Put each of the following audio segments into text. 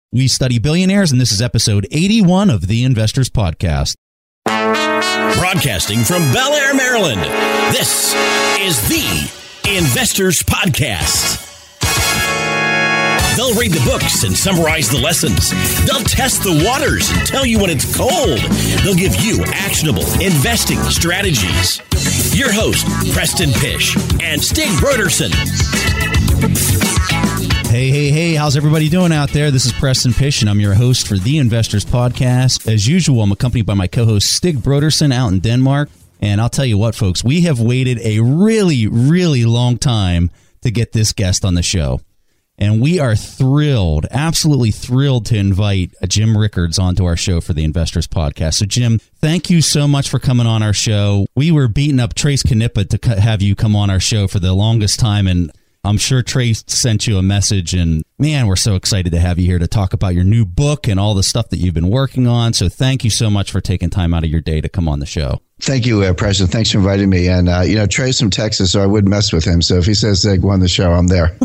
We study billionaires, and this is episode 81 of the Investors Podcast. Broadcasting from Bel Air, Maryland, this is the Investors Podcast. They'll read the books and summarize the lessons. They'll test the waters and tell you when it's cold. They'll give you actionable investing strategies. Your host, Preston Pysh and Stig Brodersen. Hey, how's everybody doing out there? This is Preston Pysh, and I'm your host for the Investors Podcast. As usual, I'm accompanied by my co-host, Stig Brodersen, out in Denmark. And I'll tell you what, folks, we have waited a really, really long time to get this guest on the show. And we are thrilled, absolutely thrilled to invite Jim Rickards onto our show for the Investors Podcast. So, Jim, thank you so much for coming on our show. We were beating up Trace Knippa to have you come on our show for the longest time, and I'm sure Trace sent you a message, and man, we're so excited to have you here to talk about your new book and all the stuff that you've been working on. So thank you so much for taking time out of your day to come on the show. Thank you, President. Thanks for inviting me. And, Trey's from Texas, so I wouldn't mess with him. So if he says they won the show, I'm there.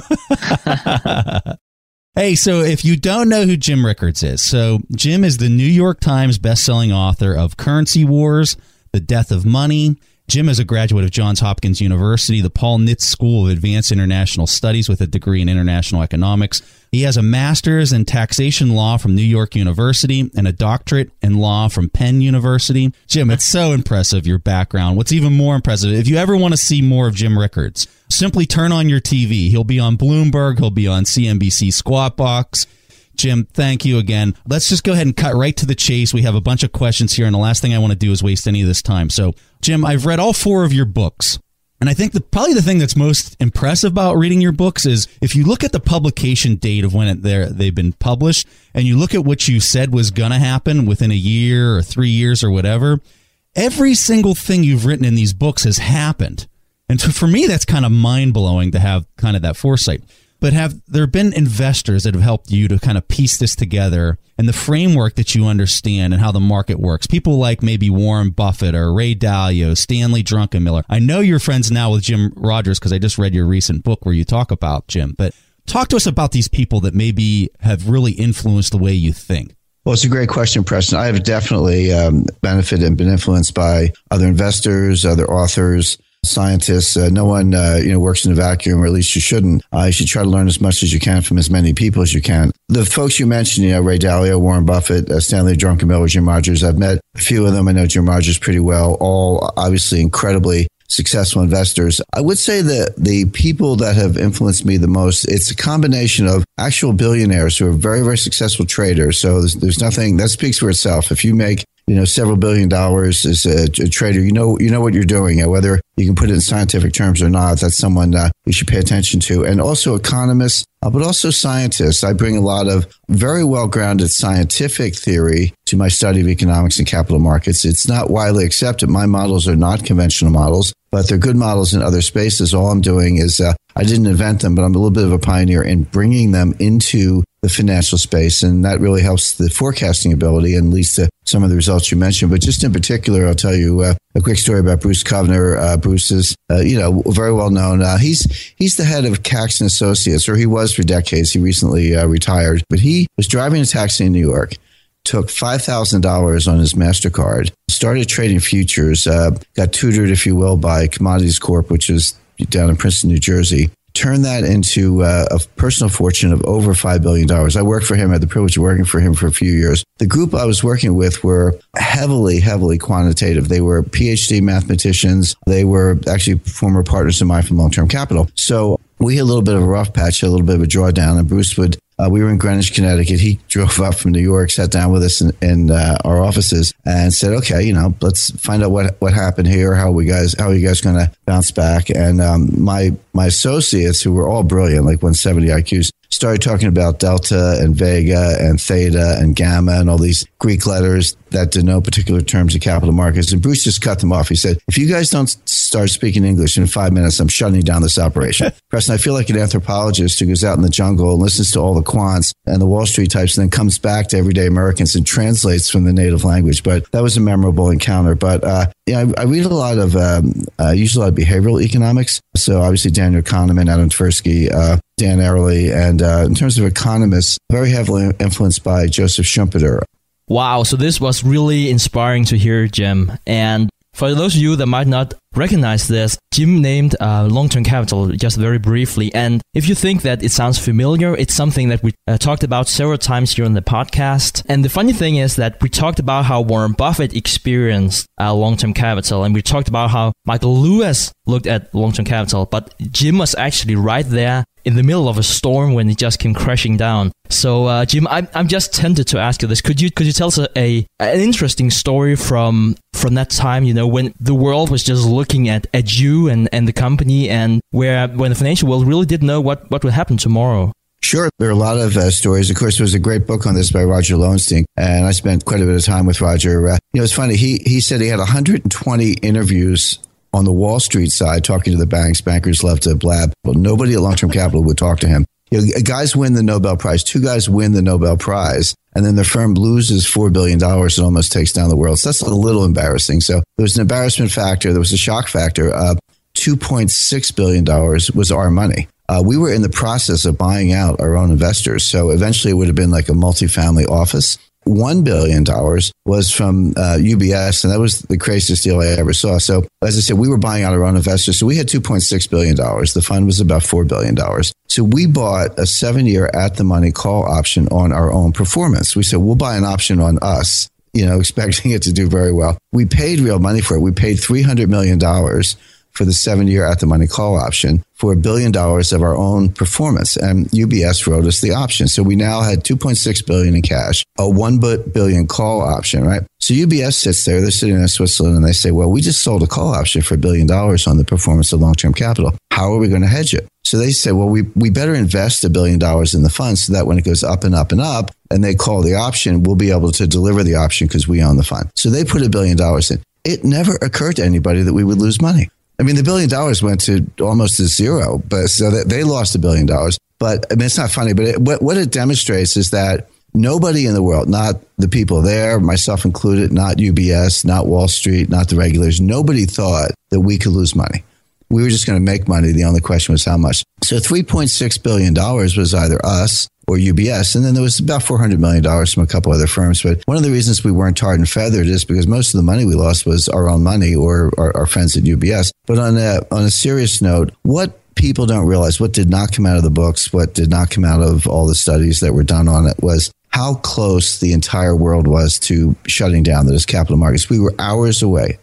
Hey, so if you don't know who Jim Rickards is, so Jim is the New York Times bestselling author of Currency Wars, The Death of Money. Jim is a graduate of Johns Hopkins University, the Paul Nitz School of Advanced International Studies with a degree in international economics. He has a master's in taxation law from New York University and a doctorate in law from Penn University. Jim, it's so impressive, your background. What's even more impressive, if you ever want to see more of Jim Rickards, simply turn on your TV. He'll be on Bloomberg. He'll be on CNBC Squawk Box. Jim, thank you again. Let's just go ahead and cut right to the chase. We have a bunch of questions here, and the last thing I want to do is waste any of this time. So, Jim, I've read all 4 of your books, and I think probably the thing that's most impressive about reading your books is if you look at the publication date of when they've been published, and you look at what you said was going to happen within a year or 3 years or whatever, every single thing you've written in these books has happened. And for me, that's kind of mind-blowing to have kind of that foresight. But have there been investors that have helped you to kind of piece this together and the framework that you understand and how the market works? People like maybe Warren Buffett or Ray Dalio, Stanley Druckenmiller. I know you're friends now with Jim Rogers because I just read your recent book where you talk about Jim. But talk to us about these people that maybe have really influenced the way you think. Well, it's a great question, Preston. I have definitely benefited and been influenced by other investors, other authors, scientists. No one, works in a vacuum, or at least you shouldn't. You should try to learn as much as you can from as many people as you can. The folks you mentioned, Ray Dalio, Warren Buffett, Stanley Druckenmiller, Jim Rogers, I've met a few of them. I know Jim Rogers pretty well, all obviously incredibly successful investors. I would say that the people that have influenced me the most, it's a combination of actual billionaires who are very, very successful traders. So there's nothing that speaks for itself. If you make several $1 billion as a trader, you know what you're doing, whether you can put it in scientific terms or not. That's someone we should pay attention to. And also economists, but also scientists. I bring a lot of very well-grounded scientific theory to my study of economics and capital markets. It's not widely accepted. My models are not conventional models, but they're good models in other spaces. All I'm doing is I didn't invent them, but I'm a little bit of a pioneer in bringing them into the financial space, and that really helps the forecasting ability and leads to some of the results you mentioned. But just in particular, I'll tell you a quick story about Bruce Kovner. Bruce is, very well known. He's the head of Caxton Associates, or he was for decades. He recently retired, but he was driving a taxi in New York, took $5,000 on his MasterCard, started trading futures, got tutored, if you will, by Commodities Corp, which is down in Princeton, New Jersey. Turned that into a personal fortune of over $5 billion. I worked for him, I had the privilege of working for him for a few years. The group I was working with were heavily quantitative. They were PhD mathematicians. They were actually former partners of mine from Long-Term Capital. So we had a little bit of a rough patch, a little bit of a drawdown, and Bruce would we were in Greenwich, Connecticut. He drove up from New York, sat down with us in our offices and said, okay, let's find out what happened here. How are you guys going to bounce back? And my associates, who were all brilliant, like 170 IQs, started talking about delta and vega and theta and gamma and all these Greek letters that denote particular terms of capital markets. And Bruce just cut them off. He said, if you guys don't start speaking English in 5 minutes, I'm shutting down this operation. Preston, I feel like an anthropologist who goes out in the jungle and listens to all the quants and the Wall Street types and then comes back to everyday Americans and translates from the native language. But that was a memorable encounter. But I read a lot of, use a lot of behavioral economics. So obviously Daniel Kahneman, Adam Tversky, Dan Ariely, and in terms of economists, very heavily influenced by Joseph Schumpeter. Wow, so this was really inspiring to hear, Jim. And for those of you that might not recognize this, Jim named long-term capital just very briefly. And if you think that it sounds familiar, it's something that we talked about several times here on the podcast. And the funny thing is that we talked about how Warren Buffett experienced long-term capital, and we talked about how Michael Lewis looked at long-term capital. But Jim was actually right there in the middle of a storm when it just came crashing down. So, Jim, I'm just tempted to ask you this. Could you tell us an interesting story from that time? You know, when the world was just looking at you and the company, and when the financial world really didn't know what would happen tomorrow. Sure. There are a lot of stories. Of course, there was a great book on this by Roger Lowenstein, and I spent quite a bit of time with Roger. It's funny. He said he had 120 interviews on the Wall Street side, talking to the banks. Bankers love to blab. Well, nobody at Long-Term Capital would talk to him. Guys win the Nobel Prize. 2 guys win the Nobel Prize, and then the firm loses $4 billion and almost takes down the world. So that's a little embarrassing. So there was an embarrassment factor. There was a shock factor. $2.6 billion was our money. We were in the process of buying out our own investors. So eventually it would have been like a multifamily office. $1 billion was from UBS, and that was the craziest deal I ever saw. So, as I said, we were buying out our own investors. So we had $2.6 billion. The fund was about $4 billion. So we bought a 7-year at-the-money call option on our own performance. We said, we'll buy an option on us, expecting it to do very well. We paid real money for it. We paid $300 million for the 7-year at-the-money call option for $1 billion of our own performance. And UBS wrote us the option. So we now had $2.6 billion in cash, a $1 billion call option, right? So UBS sits there, they're sitting in Switzerland, and they say, well, we just sold a call option for $1 billion on the performance of long-term capital. How are we going to hedge it? So they say, well, we better invest $1 billion in the fund so that when it goes up and up and up, and they call the option, we'll be able to deliver the option because we own the fund. So they put $1 billion in. It never occurred to anybody that we would lose money. I mean, the $1 billion went to almost to zero, but so that they lost $1 billion. But I mean, it's not funny, but what it demonstrates is that nobody in the world, not the people there, myself included, not UBS, not Wall Street, not the regulators, nobody thought that we could lose money. We were just going to make money. The only question was how much. So $3.6 billion was either us or UBS. And then there was about $400 million from a couple other firms. But one of the reasons we weren't tarred and feathered is because most of the money we lost was our own money or our friends at UBS. But on a serious note, what people don't realize, what did not come out of the books, what did not come out of all the studies that were done on it was how close the entire world was to shutting down those capital markets. We were hours away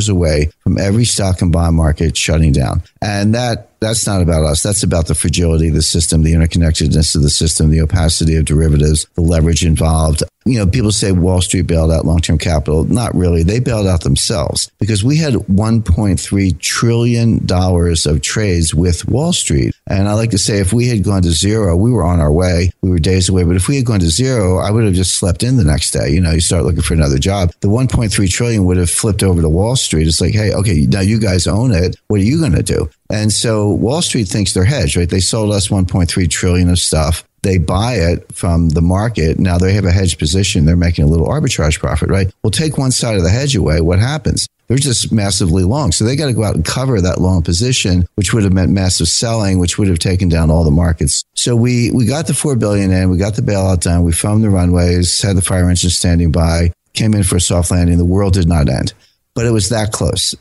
from every stock and bond market shutting down. And that's not about us. That's about the fragility of the system, the interconnectedness of the system, the opacity of derivatives, the leverage involved. People say Wall Street bailed out long-term capital. Not really. They bailed out themselves because we had $1.3 trillion of trades with Wall Street. And I like to say if we had gone to zero, we were on our way. We were days away. But if we had gone to zero, I would have just slept in the next day. You start looking for another job. The $1.3 trillion would have flipped over to Wall Street. It's like, hey, okay, now you guys own it. What are you going to do? And so Wall Street thinks they're hedged, right? They sold us $1.3 trillion of stuff. They buy it from the market. Now they have a hedged position. They're making a little arbitrage profit, right? Well, take one side of the hedge away. What happens? They're just massively long. So they got to go out and cover that long position, which would have meant massive selling, which would have taken down all the markets. So we got the $4 billion in. We got the bailout done. We foamed the runways, had the fire engine standing by, came in for a soft landing. The world did not end. But it was that close,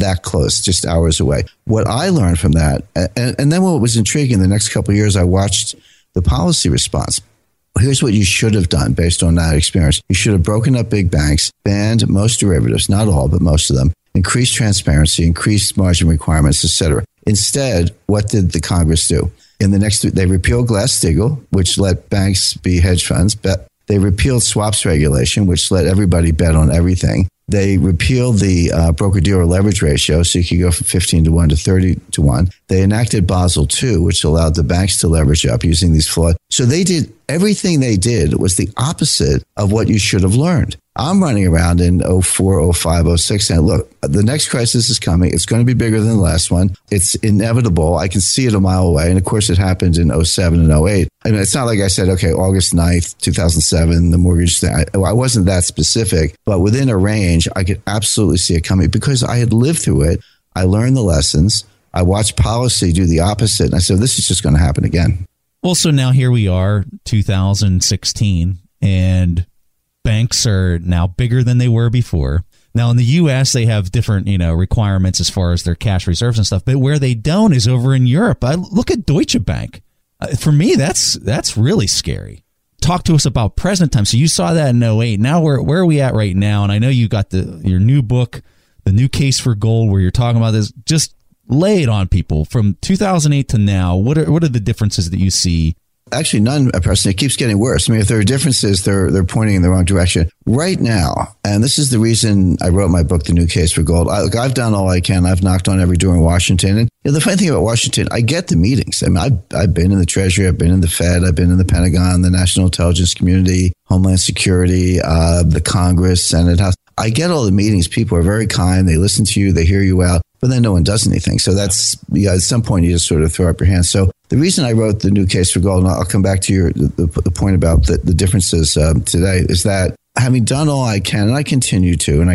just hours away. What I learned from that, and then what was intriguing, the next couple of years, I watched the policy response. Here's what you should have done based on that experience. You should have broken up big banks, banned most derivatives, not all, but most of them, increased transparency, increased margin requirements, etc. Instead, what did the Congress do? They repealed Glass-Steagall, which let banks be hedge funds. They repealed swaps regulation, which let everybody bet on everything. They repealed the broker-dealer leverage ratio, so you could go from 15-1 to 30-1. They enacted Basel II, which allowed the banks to leverage up using these flawed. So everything they did was the opposite of what you should have learned. I'm running around in 04, 05, 06 saying, look, the next crisis is coming. It's going to be bigger than the last one. It's inevitable. I can see it a mile away. And of course, it happened in 07 and 08. I mean, it's not like I said, okay, August 9th, 2007, the mortgage thing. I wasn't that specific, but within a range, I could absolutely see it coming because I had lived through it. I learned the lessons. I watched policy do the opposite. And I said, this is just going to happen again. Well, so now here we are, 2016, and banks are now bigger than they were before. Now, in the U.S., they have different, requirements as far as their cash reserves and stuff. But where they don't is over in Europe. I look at Deutsche Bank. For me, that's really scary. Talk to us about present time. So you saw that in 08. Now, where are we at right now? And I know you got your new book, The New Case for Gold, where you're talking about this. Just lay it on people from 2008 to now. What are the differences that you see? Actually, none, Preston. It keeps getting worse. I mean, if there are differences, they're pointing in the wrong direction. Right now, and this is the reason I wrote my book, The New Case for Gold. I've done all I can. I've knocked on every door in Washington. And the funny thing about Washington, I get the meetings. I mean, I've been in the Treasury, I've been in the Fed, I've been in the Pentagon, the National Intelligence Community, Homeland Security, the Congress, Senate, House. I get all the meetings. People are very kind. They listen to you. They hear you out. But then no one does anything. So that's, at some point, you just sort of throw up your hands. So the reason I wrote The New Case for Gold, and I'll come back to the point about the differences today, is that having done all I can, and I continue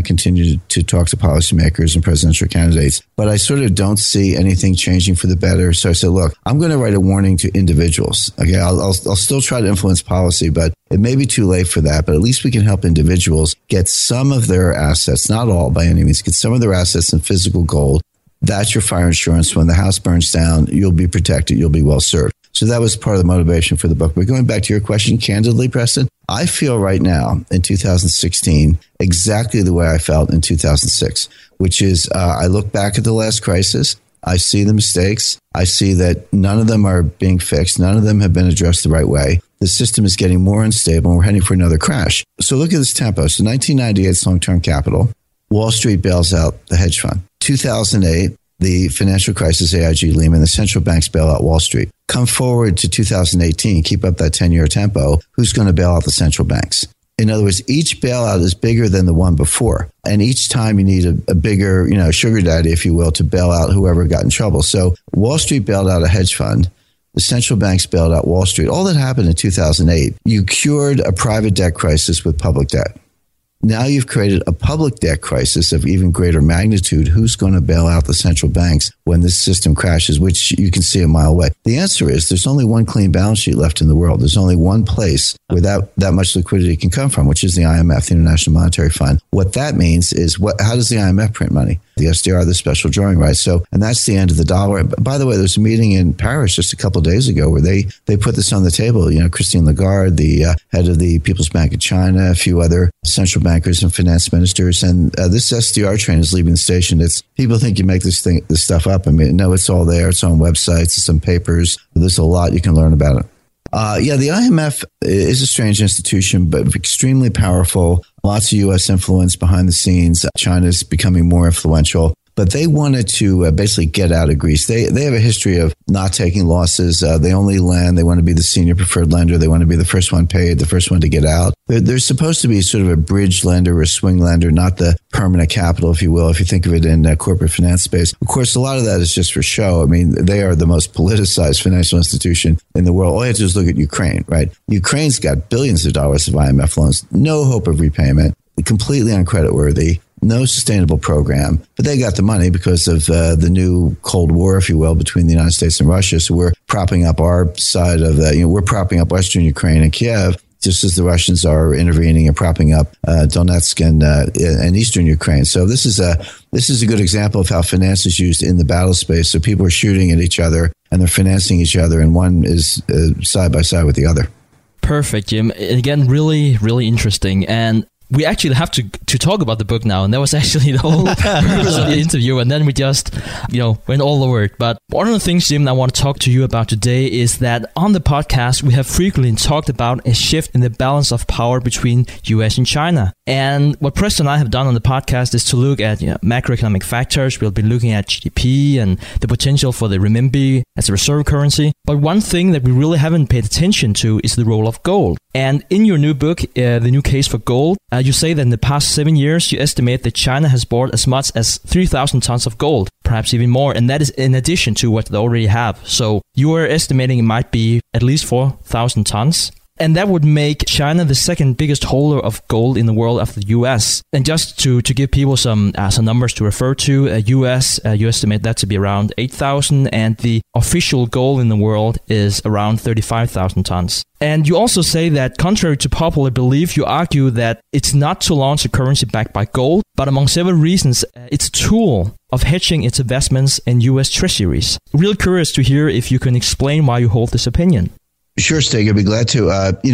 to talk to policymakers and presidential candidates, but I sort of don't see anything changing for the better. So I said, look, I'm going to write a warning to individuals. Okay, I'll still try to influence policy, but it may be too late for that. But at least we can help individuals get some of their assets, not all by any means, get some of their assets in physical gold. That's your fire insurance. When the house burns down, you'll be protected. You'll be well served. So that was part of the motivation for the book. But going back to your question, candidly, Preston, I feel right now in 2016 exactly the way I felt in 2006, which is I look back at the last crisis. I see the mistakes. I see that none of them are being fixed. None of them have been addressed the right way. The system is getting more unstable, and we're heading for another crash. So look at this tempo. So 1998's long-term capital. Wall Street bails out the hedge fund. 2008, the financial crisis, AIG, Lehman, the central banks bail out Wall Street. Come forward to 2018, keep up that 10-year tempo. Who's going to bail out the central banks? In other words, each bailout is bigger than the one before. And each time you need a bigger, sugar daddy, if you will, to bail out whoever got in trouble. So Wall Street bailed out a hedge fund. The central banks bailed out Wall Street. All that happened in 2008. You cured a private debt crisis with public debt. Now you've created a public debt crisis of even greater magnitude. Who's going to bail out the central banks when this system crashes, which you can see a mile away? The answer is there's only one clean balance sheet left in the world. There's only one place where that much liquidity can come from, which is the IMF, the International Monetary Fund. What that means is how does the IMF print money? The SDR, the special drawing rights. So, and that's the end of the dollar. By the way, there was a meeting in Paris just a couple of days ago where they put this on the table. Christine Lagarde, the head of the People's Bank of China, a few other central bankers and finance ministers. And this SDR train is leaving the station. People think you make this stuff up. I mean, no, it's all there. It's on websites, it's on papers. There's a lot you can learn about it. The IMF is a strange institution, but extremely powerful. Lots of U.S. influence behind the scenes. China's becoming more influential. But they wanted to basically get out of Greece. They have a history of not taking losses. They only lend. They want to be the senior preferred lender. They want to be the first one paid, the first one to get out. They're supposed to be sort of a bridge lender or a swing lender, not the permanent capital, if you will, if you think of it in corporate finance space. Of course, a lot of that is just for show. I mean, they are the most politicized financial institution in the world. All you have to do is look at Ukraine, right? Ukraine's got billions of dollars of IMF loans, no hope of repayment, completely uncreditworthy. No sustainable program, but they got the money because of the new Cold War, if you will, between the United States and Russia. So we're propping up our side of that. We're propping up Western Ukraine and Kiev, just as the Russians are intervening and propping up Donetsk and Eastern Ukraine. So this is a good example of how finance is used in the battle space. So people are shooting at each other and they're financing each other, and one is side by side with the other. Perfect, Jim. Again, really, really interesting. And we actually have to talk about the book now, and that was actually the whole purpose of the interview, and then we just, went all over it. But one of the things, Jim, I want to talk to you about today is that on the podcast, we have frequently talked about a shift in the balance of power between US and China. And what Preston and I have done on the podcast is to look at macroeconomic factors. We'll be looking at GDP and the potential for the renminbi as a reserve currency. But one thing that we really haven't paid attention to is the role of gold. And in your new book, The New Case for Gold, you say that in the past 7 years, you estimate that China has bought as much as 3,000 tons of gold, perhaps even more. And that is in addition to what they already have. So you are estimating it might be at least 4,000 tons. And that would make China the second biggest holder of gold in the world after the US. And just to give people some numbers to refer to, US, you estimate that to be around 8,000, and the official gold in the world is around 35,000 tons. And you also say that, contrary to popular belief, you argue that it's not to launch a currency backed by gold, but among several reasons, it's a tool of hedging its investments in US treasuries. Real curious to hear if you can explain why you hold this opinion. Sure, Stig. I'd be glad to.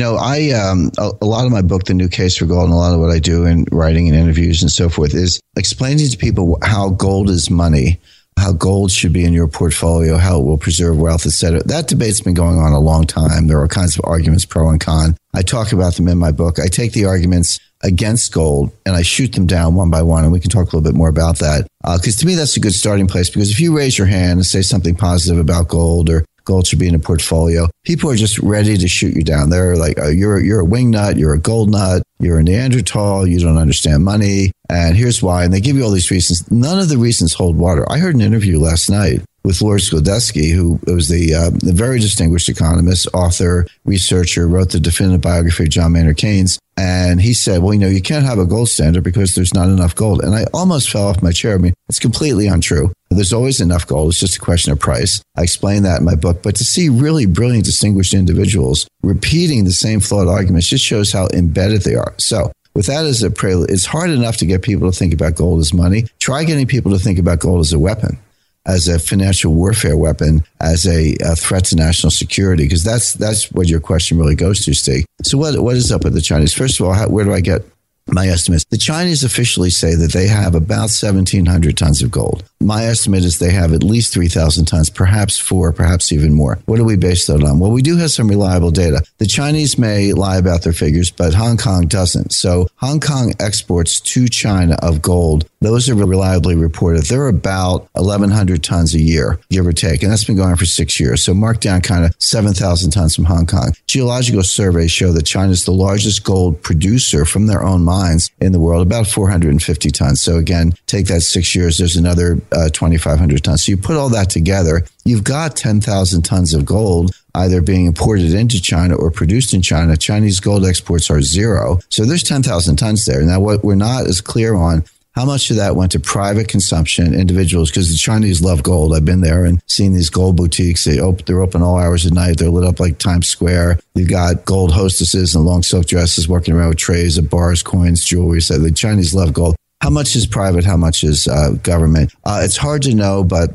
A lot of my book, The New Case for Gold, and a lot of what I do in writing and interviews and so forth is explaining to people how gold is money, how gold should be in your portfolio, how it will preserve wealth, etc. That debate's been going on a long time. There are all kinds of arguments, pro and con. I talk about them in my book. I take the arguments against gold and I shoot them down one by one, and we can talk a little bit more about that. Because to me, that's a good starting place, because if you raise your hand and say something positive about gold or gold should be in a portfolio, people are just ready to shoot you down. They're like, oh, you're a wing nut, you're a gold nut, you're a Neanderthal, you don't understand money, and here's why. And they give you all these reasons. None of the reasons hold water. I heard an interview last night with Lord Skldesky, who was the very distinguished economist, author, researcher, wrote the definitive biography of John Maynard Keynes. And he said, well, you can't have a gold standard because there's not enough gold. And I almost fell off my chair. I mean, it's completely untrue. There's always enough gold. It's just a question of price. I explain that in my book. But to see really brilliant, distinguished individuals repeating the same flawed arguments just shows how embedded they are. So with that as a prelude, it's hard enough to get people to think about gold as money. Try getting people to think about gold as a weapon, as a financial warfare weapon, as a threat to national security, because that's what your question really goes to, Stig. So what is up with the Chinese? First of all, where do I get my estimates? The Chinese officially say that they have about 1,700 tons of gold. My estimate is they have at least 3,000 tons, perhaps 4, perhaps even more. What do we base that on? Well, we do have some reliable data. The Chinese may lie about their figures, but Hong Kong doesn't. So Hong Kong exports to China of gold. Those are reliably reported. They're about 1,100 tons a year, give or take. And that's been going on for 6 years. So mark down kind of 7,000 tons from Hong Kong. Geological surveys show that China is the largest gold producer from their own mines in the world, about 450 tons. So again, take that 6 years, there's another 2,500 tons. So you put all that together, you've got 10,000 tons of gold either being imported into China or produced in China. Chinese gold exports are zero. So there's 10,000 tons there. Now, what we're not as clear on, how much of that went to private consumption, individuals, because the Chinese love gold. I've been there and seen these gold boutiques. They're open all hours of night. They're lit up like Times Square. You've got gold hostesses in long silk dresses walking around with trays of bars, coins, jewelry. So the Chinese love gold. How much is private? How much is government? It's hard to know, but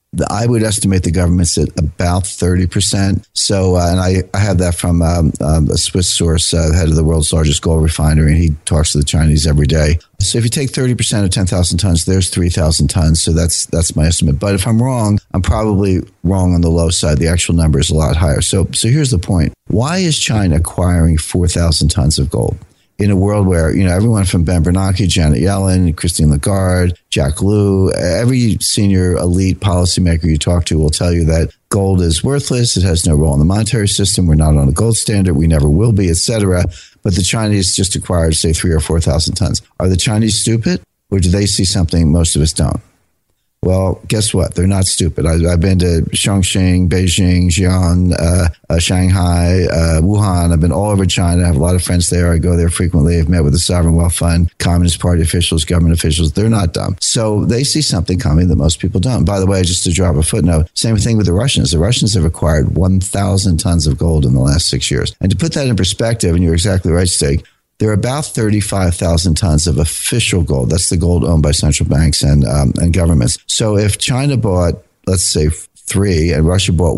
I would estimate the government's at about 30%. So, and I have that from a Swiss source, head of the world's largest gold refinery, and he talks to the Chinese every day. So if you take 30% of 10,000 tons, there's 3,000 tons. So that's my estimate. But if I'm wrong, I'm probably wrong on the low side. The actual number is a lot higher. So here's the point. Why is China acquiring 4,000 tons of gold? In a world where, everyone from Ben Bernanke, Janet Yellen, Christine Lagarde, Jack Lew, every senior elite policymaker you talk to will tell you that gold is worthless. It has no role in the monetary system. We're not on a gold standard. We never will be, etc. But the Chinese just acquired, say, 3,000 or 4,000 tons. Are the Chinese stupid, or do they see something most of us don't? Well, guess what? They're not stupid. I've been to Chongqing, Beijing, Xi'an, Shanghai, Wuhan. I've been all over China. I have a lot of friends there. I go there frequently. I've met with the Sovereign Wealth Fund, Communist Party officials, government officials. They're not dumb. So they see something coming that most people don't. By the way, just to drop a footnote, same thing with the Russians. The Russians have acquired 1,000 tons of gold in the last 6 years. And to put that in perspective, and you're exactly right, Stig, there are about 35,000 tons of official gold. That's the gold owned by central banks and governments. So if China bought, let's say, 3 and Russia bought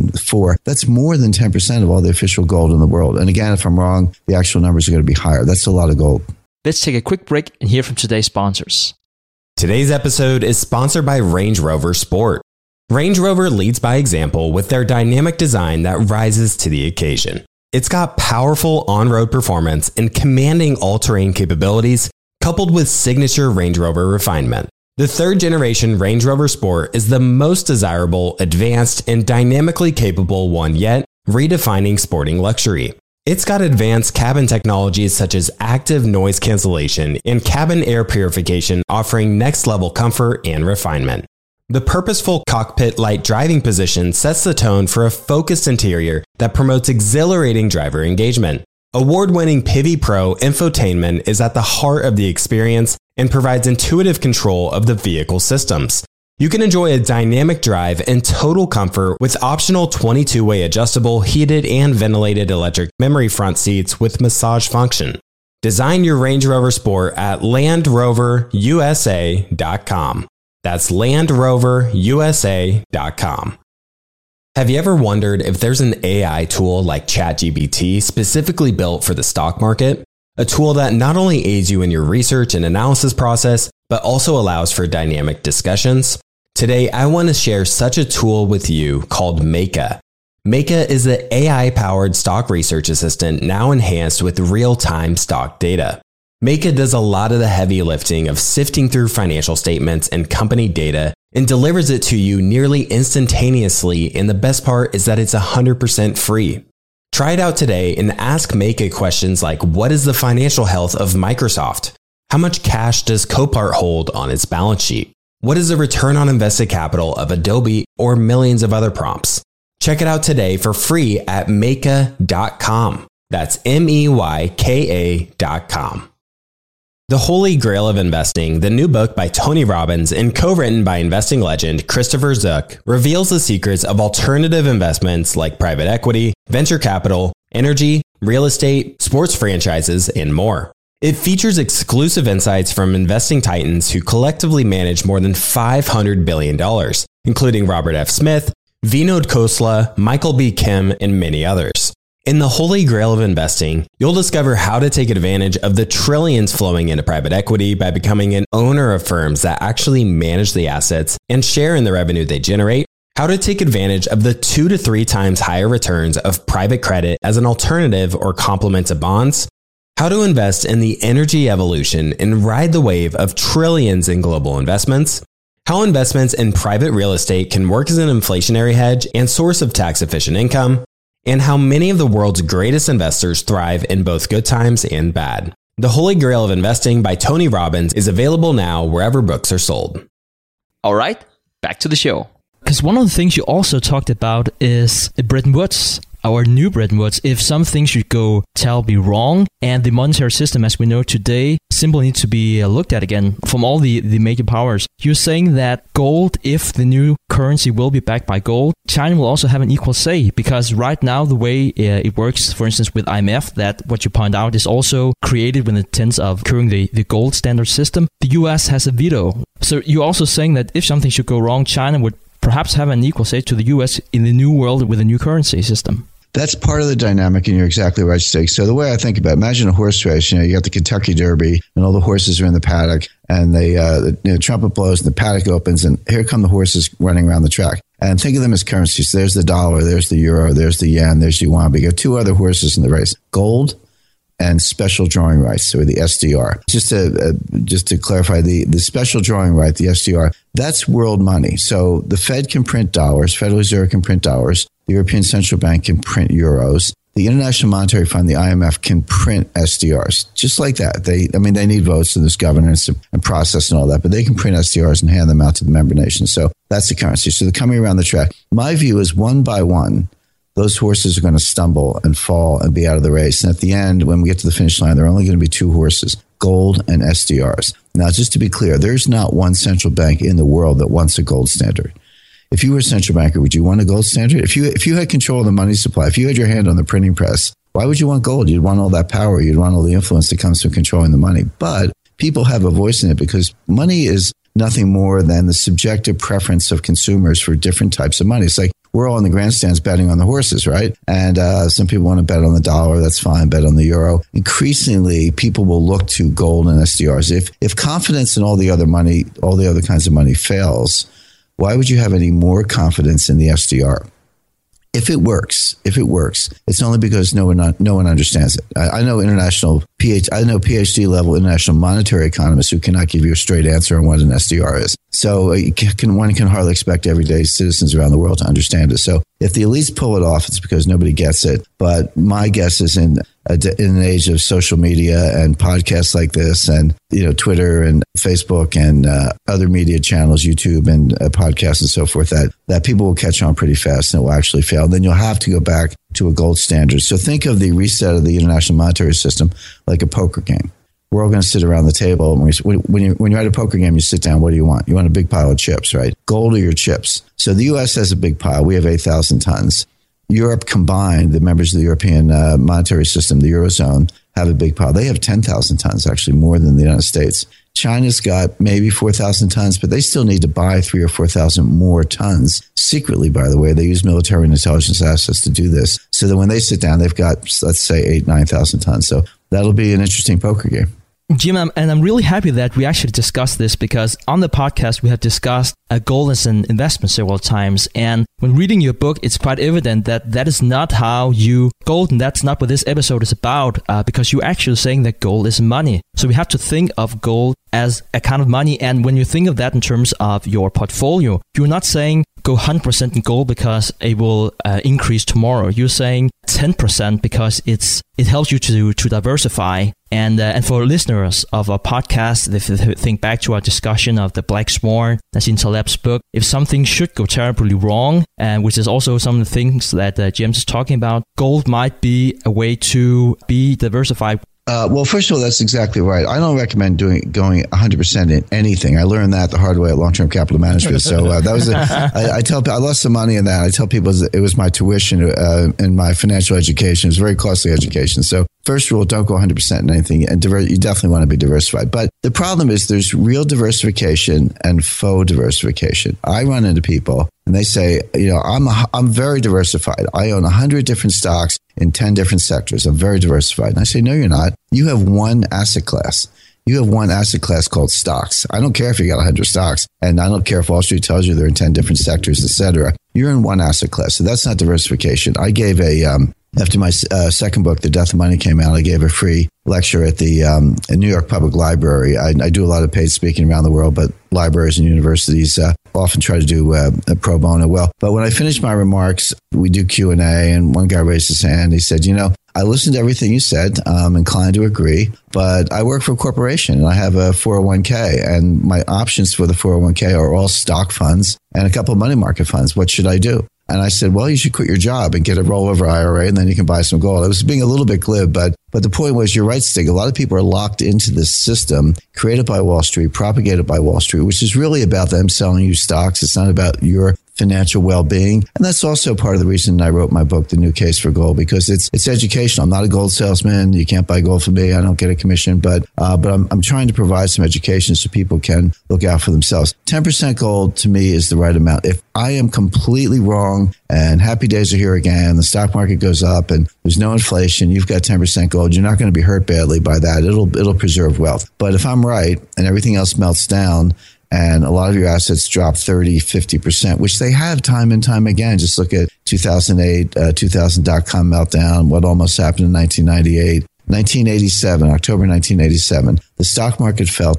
4, that's more than 10% of all the official gold in the world. And again, if I'm wrong, the actual numbers are going to be higher. That's a lot of gold. Let's take a quick break and hear from today's sponsors. Today's episode is sponsored by Range Rover Sport. Range Rover leads by example with their dynamic design that rises to the occasion. It's got powerful on-road performance and commanding all-terrain capabilities, coupled with signature Range Rover refinement. The third-generation Range Rover Sport is the most desirable, advanced, and dynamically capable one yet, redefining sporting luxury. It's got advanced cabin technologies such as active noise cancellation and cabin air purification, offering next-level comfort and refinement. The purposeful cockpit-like driving position sets the tone for a focused interior that promotes exhilarating driver engagement. Award-winning Pivi Pro infotainment is at the heart of the experience and provides intuitive control of the vehicle systems. You can enjoy a dynamic drive and total comfort with optional 22-way adjustable, heated and ventilated electric memory front seats with massage function. Design your Range Rover Sport at LandRoverUSA.com. That's LandRoverUSA.com. Have you ever wondered if there's an AI tool like ChatGPT specifically built for the stock market? A tool that not only aids you in your research and analysis process, but also allows for dynamic discussions? Today, I want to share such a tool with you called Meka. Meka is the AI-powered stock research assistant now enhanced with real-time stock data. Meka does a lot of the heavy lifting of sifting through financial statements and company data and delivers it to you nearly instantaneously, and the best part is that it's 100% free. Try it out today and ask Meka questions like, what is the financial health of Microsoft? How much cash does Copart hold on its balance sheet? What is the return on invested capital of Adobe, or millions of other prompts? Check it out today for free at Meka.com. That's MEYKA.com. The Holy Grail of Investing, the new book by Tony Robbins and co-written by investing legend Christopher Zook, reveals the secrets of alternative investments like private equity, venture capital, energy, real estate, sports franchises, and more. It features exclusive insights from investing titans who collectively manage more than $500 billion, including Robert F. Smith, Vinod Khosla, Michael B. Kim, and many others. In the Holy Grail of Investing, you'll discover how to take advantage of the trillions flowing into private equity by becoming an owner of firms that actually manage the assets and share in the revenue they generate, how to take advantage of the 2 to 3 times higher returns of private credit as an alternative or complement to bonds, how to invest in the energy evolution and ride the wave of trillions in global investments, how investments in private real estate can work as an inflationary hedge and source of tax-efficient income, and how many of the world's greatest investors thrive in both good times and bad. The Holy Grail of Investing by Tony Robbins is available now wherever books are sold. All right, back to the show. Because one of the things you also talked about is Bretton Woods, our new Bretton Woods, if some things should go terribly wrong, and the monetary system as we know today simply needs to be looked at again from all the major powers. You're saying that gold, if the new currency will be backed by gold, China will also have an equal say, because right now the way it works, for instance, with IMF, that what you point out is also created with the intent of curing the gold standard system. The US has a veto. So you're also saying that if something should go wrong, China would perhaps have an equal say to the US in the new world with a new currency system. That's part of the dynamic, and you're exactly right, Stig. So the way I think about it, imagine a horse race. You got the Kentucky Derby, and all the horses are in the paddock, and the trumpet blows, and the paddock opens, and here come the horses running around the track. And think of them as currencies. There's the dollar, there's the euro, there's the yen, there's the yuan. But you got 2 other horses in the race: gold and special drawing rights, or the SDR. Just to clarify, the special drawing right, the SDR, that's world money. So the Fed can print dollars, Federal Reserve can print dollars, the European Central Bank can print euros, the International Monetary Fund, the IMF, can print SDRs, just like that. They need votes, and there's governance and process and all that, but they can print SDRs and hand them out to the member nations. So that's the currency. So they're coming around the track. My view is, one by one, those horses are going to stumble and fall and be out of the race. And at the end, when we get to the finish line, there are only going to be 2 horses, gold and SDRs. Now, just to be clear, there's not one central bank in the world that wants a gold standard. If you were a central banker, would you want a gold standard? If you had control of the money supply, if you had your hand on the printing press, why would you want gold? You'd want all that power. You'd want all the influence that comes from controlling the money. But people have a voice in it, because money is nothing more than the subjective preference of consumers for different types of money. It's like we're all in the grandstands betting on the horses, right? And some people want to bet on the dollar. That's fine. Bet on the euro. Increasingly, people will look to gold and SDRs. If confidence in all the other money, all the other kinds of money fails, why would you have any more confidence in the SDR? If it works, it's only because no one understands it. I know PhD level international monetary economists who cannot give you a straight answer on what an SDR is. So one can hardly expect everyday citizens around the world to understand it. So if the elites pull it off, it's because nobody gets it. But my guess is in an age of social media and podcasts like this, and Twitter and Facebook and other media channels, YouTube and podcasts and so forth, that people will catch on pretty fast and it will actually fail. Then you'll have to go back to a gold standard. So think of the reset of the international monetary system like a poker game. We're all going to sit around the table. And when you're at a poker game, you sit down. What do you want? You want a big pile of chips, right? Gold or your chips. So the U.S. has a big pile. We have 8,000 tons. Europe combined, the members of the European monetary system, the Eurozone, have a big pile. They have 10,000 tons, actually more than the United States. China's got maybe 4,000 tons, but they still need to buy 3,000 or 4,000 more tons. Secretly, by the way, they use military and intelligence assets to do this. So that when they sit down, they've got, let's say, 8,000, 9,000 tons. So that'll be an interesting poker game. Jim, and I'm really happy that we actually discussed this, because on the podcast, we have discussed gold as an investment several times. And when reading your book, it's quite evident that that is not how you gold, and that's not what this episode is about, because you're actually saying that gold is money. So we have to think of gold as a kind of money. And when you think of that in terms of your portfolio, you're not saying go 100% in gold because it will increase tomorrow. You're saying 10% because it helps you to diversify. And for listeners of our podcast, if they think back to our discussion of the Black Swan, that's in Taleb's book, if something should go terribly wrong, and which is also some of the things that James is talking about, gold might be a way to be diversified. Well, first of all, that's exactly right. I don't recommend going 100% in anything. I learned that the hard way at Long-Term Capital Management. So that was I lost some money in that. I tell people it was my tuition in my financial education. It was very costly education. So first rule, don't go 100% in anything, and you definitely want to be diversified. But the problem is there's real diversification and faux diversification. I run into people and they say, I'm very diversified. I own 100 different stocks in 10 different sectors. I'm very diversified. And I say, no, you're not. You have one asset class. You have one asset class called stocks. I don't care if you got 100 stocks, and I don't care if Wall Street tells you they're in 10 different sectors, et cetera. You're in one asset class. So that's not diversification. I gave after my second book, The Death of Money, came out, I gave a free lecture at the New York Public Library. I do a lot of paid speaking around the world, but libraries and universities often try to do pro bono. Well, but when I finished my remarks, we do Q&A, and one guy raised his hand. He said, I listened to everything you said. I'm inclined to agree, but I work for a corporation and I have a 401k, and my options for the 401k are all stock funds and a couple of money market funds. What should I do? And I said, well, you should quit your job and get a rollover IRA, and then you can buy some gold. I was being a little bit glib, but the point was, you're right, Stig. A lot of people are locked into this system created by Wall Street, propagated by Wall Street, which is really about them selling you stocks. It's not about your financial well-being. And that's also part of the reason I wrote my book, The New Case for Gold, because it's educational. I'm not a gold salesman. You can't buy gold from me. I don't get a commission, but I'm trying to provide some education so people can look out for themselves. 10% gold to me is the right amount. If I am completely wrong and happy days are here again, the stock market goes up and there's no inflation, you've got 10% gold, you're not going to be hurt badly by that. It'll preserve wealth. But if I'm right and everything else melts down, and a lot of your assets drop 30, 50%, which they have time and time again. Just look at 2008, 2000 dot-com meltdown, what almost happened in 1998. 1987, October 1987, the stock market fell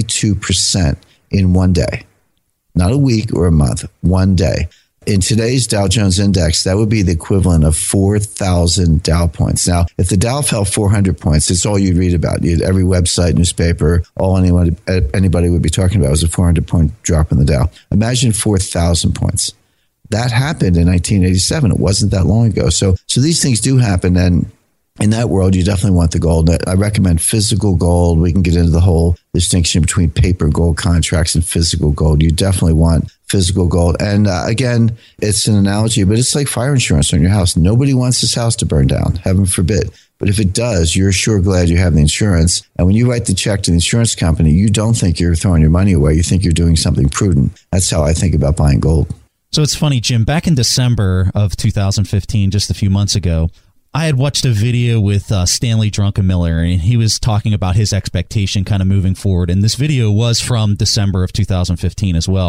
22% in one day. Not a week or a month, one day. In today's Dow Jones Index, that would be the equivalent of 4,000 Dow points. Now, if the Dow fell 400 points, it's all you'd read about. Every website, newspaper, all anybody would be talking about was a 400-point drop in the Dow. Imagine 4,000 points. That happened in 1987. It wasn't that long ago. So these things do happen, and in that world, you definitely want the gold. I recommend physical gold. We can get into the whole distinction between paper gold contracts and physical gold. You definitely want physical gold. And again, it's an analogy, but it's like fire insurance on your house. Nobody wants this house to burn down, heaven forbid. But if it does, you're sure glad you have the insurance. And when you write the check to the insurance company, you don't think you're throwing your money away. You think you're doing something prudent. That's how I think about buying gold. So it's funny, Jim, back in December of 2015, just a few months ago, I had watched a video with Stanley Druckenmiller, and he was talking about his expectation kind of moving forward. And this video was from December of 2015 as well.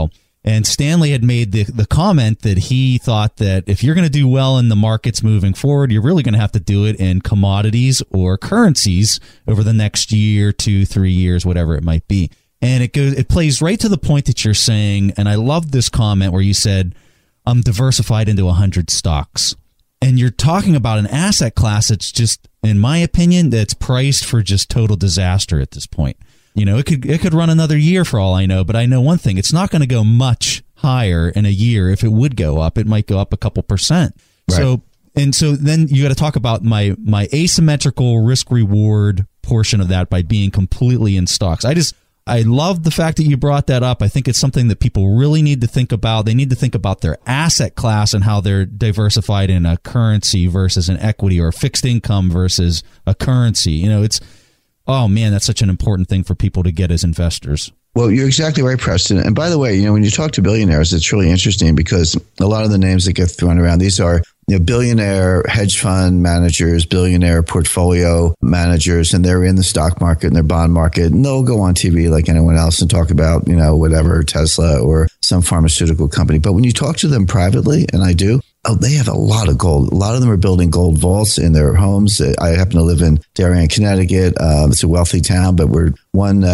And Stanley had made the comment that he thought that if you're going to do well in the markets moving forward, you're really going to have to do it in commodities or currencies over the next year, 2, 3 years, whatever it might be. And it plays right to the point that you're saying. And I love this comment where you said, I'm diversified into 100 stocks. And you're talking about an asset class that's just, in my opinion, that's priced for just total disaster at this point. You know, it could run another year for all I know, but I know one thing, it's not going to go much higher in a year. If it would go up, it might go up a couple percent. Right. So then you got to talk about my asymmetrical risk reward portion of that by being completely in stocks. I love the fact that you brought that up. I think it's something that people really need to think about. They need to think about their asset class and how they're diversified in a currency versus an equity, or fixed income versus a currency. You know, oh man, that's such an important thing for people to get as investors. Well, you're exactly right, Preston. And by the way, you know, when you talk to billionaires, it's really interesting because a lot of the names that get thrown around, these are, you know, billionaire hedge fund managers, billionaire portfolio managers, and they're in the stock market and their bond market, and they'll go on TV like anyone else and talk about, you know, whatever, Tesla or some pharmaceutical company. But when you talk to them privately, and I do, they have a lot of gold. A lot of them are building gold vaults in their homes. I happen to live in Darien, Connecticut. It's a wealthy town, but we're one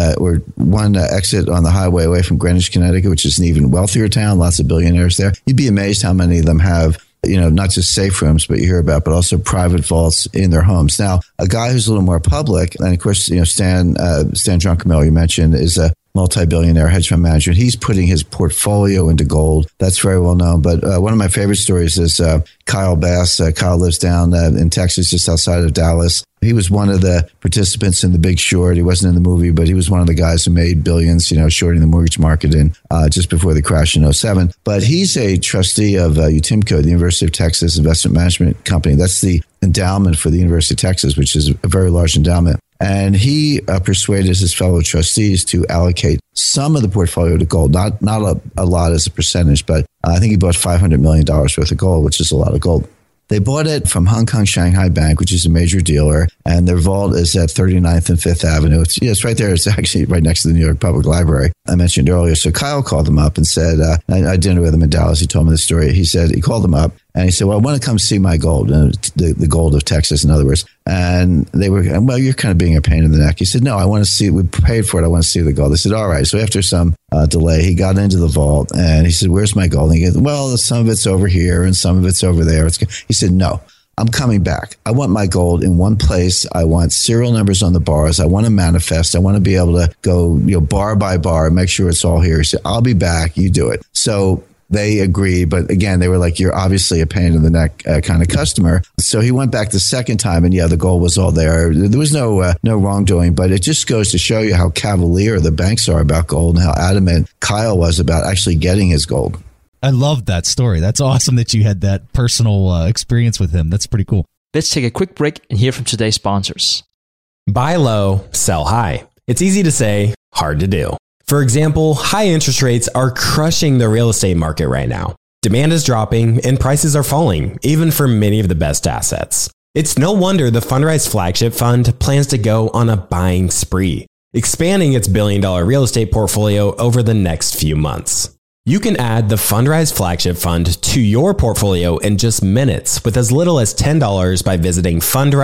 exit on the highway away from Greenwich, Connecticut, which is an even wealthier town. Lots of billionaires there. You'd be amazed how many of them have, you know, not just safe rooms, but you hear about, but also private vaults in their homes. Now, a guy who's a little more public, and of course, you know, Stan Druckenmiller, you mentioned, is a multi-billionaire hedge fund manager. He's putting his portfolio into gold. That's very well known. But one of my favorite stories is Kyle Bass. Kyle lives down in Texas, just outside of Dallas. He was one of the participants in The Big Short. He wasn't in the movie, but he was one of the guys who made billions, you know, shorting the mortgage market in just before the crash in 2007. But he's a trustee of UTIMCO, the University of Texas Investment Management Company. That's the endowment for the University of Texas, which is a very large endowment. And he persuaded his fellow trustees to allocate some of the portfolio to gold, not a lot as a percentage, but I think he bought $500 million worth of gold, which is a lot of gold. They bought it from Hong Kong Shanghai Bank, which is a major dealer, and their vault is at 39th and 5th Avenue. It's right there. It's actually right next to the New York Public Library I mentioned earlier. So Kyle called them up and said, I had dinner with him in Dallas. He told me the story. He called them up and he said, well, I want to come see my gold, the gold of Texas, in other words. And they were, well, you're kind of being a pain in the neck. He said, no, I want to see, we paid for it. I want to see the gold. They said, all right. So after some delay, he got into the vault and he said, where's my gold? And he goes, well, some of it's over here and some of it's over there. He said, no, I'm coming back. I want my gold in one place. I want serial numbers on the bars. I want to manifest. I want to be able to go, bar by bar, make sure it's all here. He said, I'll be back. You do it. So they agreed. But again, they were like, you're obviously a pain in the neck kind of customer. So he went back the second time and the gold was all there. There was no wrongdoing, but it just goes to show you how cavalier the banks are about gold and how adamant Kyle was about actually getting his gold. I love that story. That's awesome that you had that personal experience with him. That's pretty cool. Let's take a quick break and hear from today's sponsors. Buy low, sell high. It's easy to say, hard to do. For example, high interest rates are crushing the real estate market right now. Demand is dropping and prices are falling, even for many of the best assets. It's no wonder the Fundrise Flagship Fund plans to go on a buying spree, expanding its billion-dollar real estate portfolio over the next few months. You can add the Fundrise Flagship Fund to your portfolio in just minutes with as little as $10 by visiting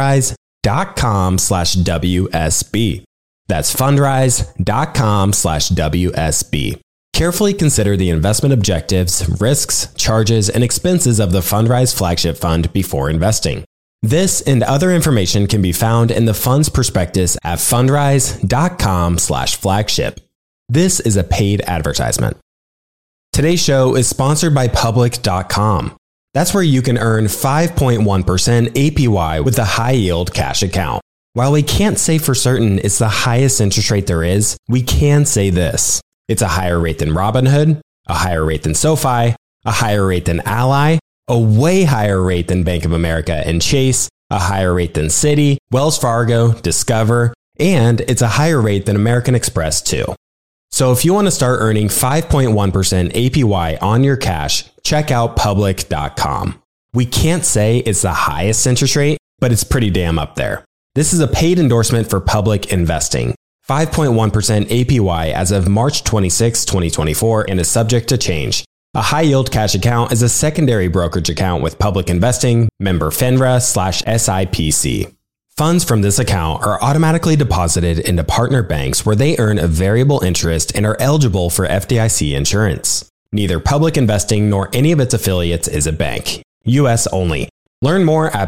fundrise.com/WSB. That's fundrise.com/WSB. Carefully consider the investment objectives, risks, charges, and expenses of the Fundrise Flagship Fund before investing. This and other information can be found in the fund's prospectus at fundrise.com/flagship. This is a paid advertisement. Today's show is sponsored by Public.com. That's where you can earn 5.1% APY with a high-yield cash account. While we can't say for certain it's the highest interest rate there is, we can say this. It's a higher rate than Robinhood, a higher rate than SoFi, a higher rate than Ally, a way higher rate than Bank of America and Chase, a higher rate than Citi, Wells Fargo, Discover, and it's a higher rate than American Express too. So if you want to start earning 5.1% APY on your cash, check out Public.com. We can't say it's the highest interest rate, but it's pretty damn up there. This is a paid endorsement for Public Investing. 5.1% APY as of March 26, 2024, and is subject to change. A high-yield cash account is a secondary brokerage account with public investing, member FINRA/SIPC. Funds from this account are automatically deposited into partner banks where they earn a variable interest and are eligible for FDIC insurance. Neither public investing nor any of its affiliates is a bank. U.S. only. Learn more at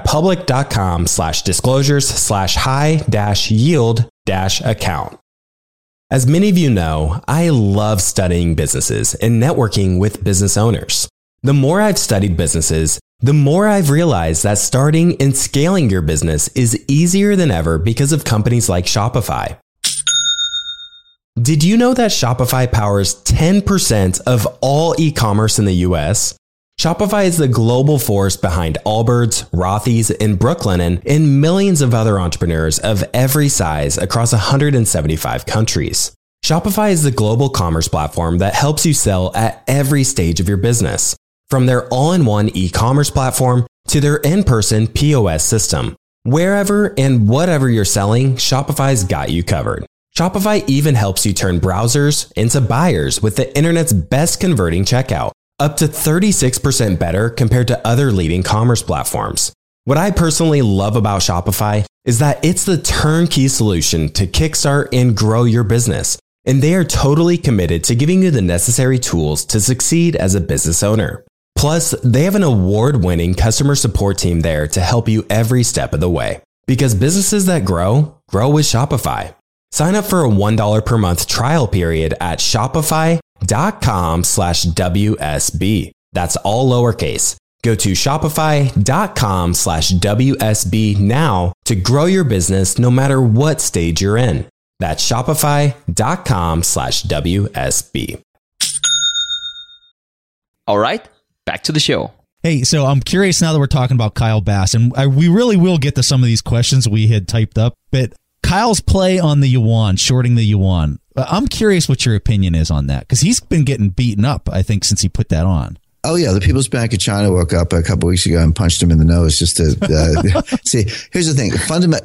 public.com/disclosures/high-yield-account. As many of you know, I love studying businesses and networking with business owners. The more I've studied businesses, the more I've realized that starting and scaling your business is easier than ever because of companies like Shopify. Did you know that Shopify powers 10% of all e-commerce in the US? Shopify is the global force behind Allbirds, Rothy's, and Brooklinen, and millions of other entrepreneurs of every size across 175 countries. Shopify is the global commerce platform that helps you sell at every stage of your business, from their all-in-one e-commerce platform to their in-person POS system. Wherever and whatever you're selling, Shopify's got you covered. Shopify even helps you turn browsers into buyers with the internet's best converting checkout, up to 36% better compared to other leading commerce platforms. What I personally love about Shopify is that it's the turnkey solution to kickstart and grow your business, and they are totally committed to giving you the necessary tools to succeed as a business owner. Plus, they have an award-winning customer support team there to help you every step of the way. Because businesses that grow with Shopify. Sign up for a $1 per month trial period at shopify.com/WSB. That's all lowercase. Go to shopify.com/WSB now to grow your business no matter what stage you're in. That's shopify.com/WSB. All right, back to the show. Hey, so I'm curious now that we're talking about Kyle Bass, and we really will get to some of these questions we had typed up, but Kyle's play on the yuan, shorting the yuan. I'm curious what your opinion is on that, because he's been getting beaten up, I think, since he put that on. Oh, yeah. The People's Bank of China woke up a couple of weeks ago and punched him in the nose just to see. Here's the thing.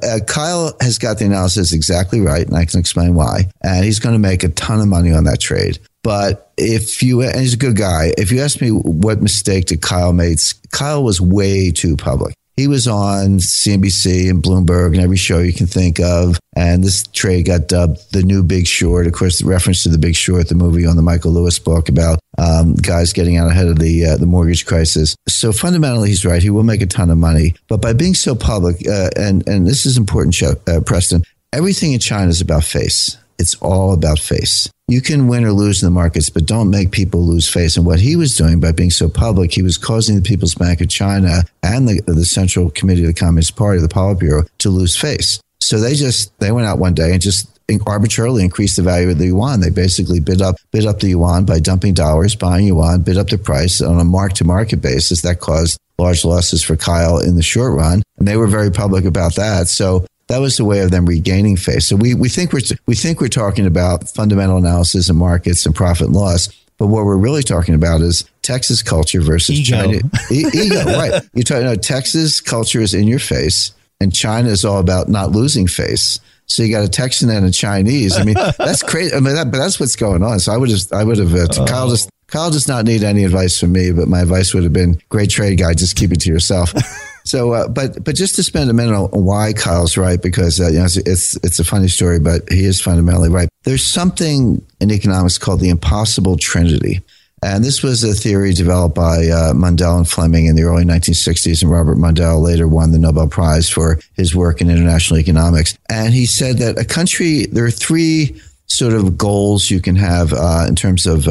Kyle has got the analysis exactly right, and I can explain why. And he's going to make a ton of money on that trade. But and he's a good guy. If you ask me what mistake did Kyle make, Kyle was way too public. He was on CNBC and Bloomberg and every show you can think of. And this trade got dubbed the new Big Short. Of course, the reference to the Big Short, the movie on the Michael Lewis book about guys getting out ahead of the mortgage crisis. So fundamentally, he's right. He will make a ton of money. But by being so public, and this is important, Preston, everything in China is about face. It's all about face. You can win or lose in the markets, but don't make people lose face. And what he was doing by being so public, he was causing the People's Bank of China and the Central Committee of the Communist Party, the Politburo, to lose face. So they went out one day and just arbitrarily increased the value of the yuan. They basically bid up the yuan by dumping dollars, buying yuan, bid up the price on a mark-to-market basis. That caused large losses for Kyle in the short run. And they were very public about that. So that was the way of them regaining face. So we think we're talking about fundamental analysis of markets and profit and loss, but what we're really talking about is Texas culture versus China. Ego, right? You're talking about Texas culture is in your face, and China is all about not losing face. So you got a Texan and a Chinese. I mean, that's crazy. I mean, but that's what's going on. So I would have. Kyle does not need any advice from me, but my advice would have been, great trade guy, just keep it to yourself. So, but just to spend a minute on why Kyle's right, because it's a funny story, but he is fundamentally right. There's something in economics called the impossible trinity. And this was a theory developed by Mundell and Fleming in the early 1960s, and Robert Mundell later won the Nobel Prize for his work in international economics. And he said that there are three sort of goals you can have in terms of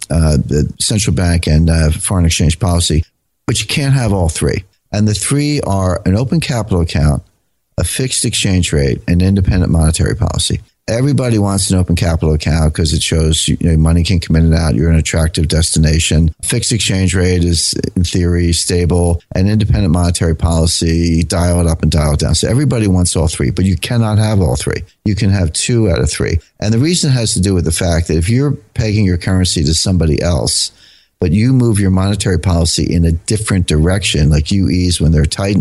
the central bank and foreign exchange policy, but you can't have all three. And the three are an open capital account, a fixed exchange rate, and independent monetary policy. Everybody wants an open capital account because it shows money can come in and out. You're an attractive destination. Fixed exchange rate is, in theory, stable. And independent monetary policy, dial it up and dial it down. So everybody wants all three, but you cannot have all three. You can have two out of three. And the reason has to do with the fact that if you're pegging your currency to somebody else, but you move your monetary policy in a different direction, like QEs when they're tightening,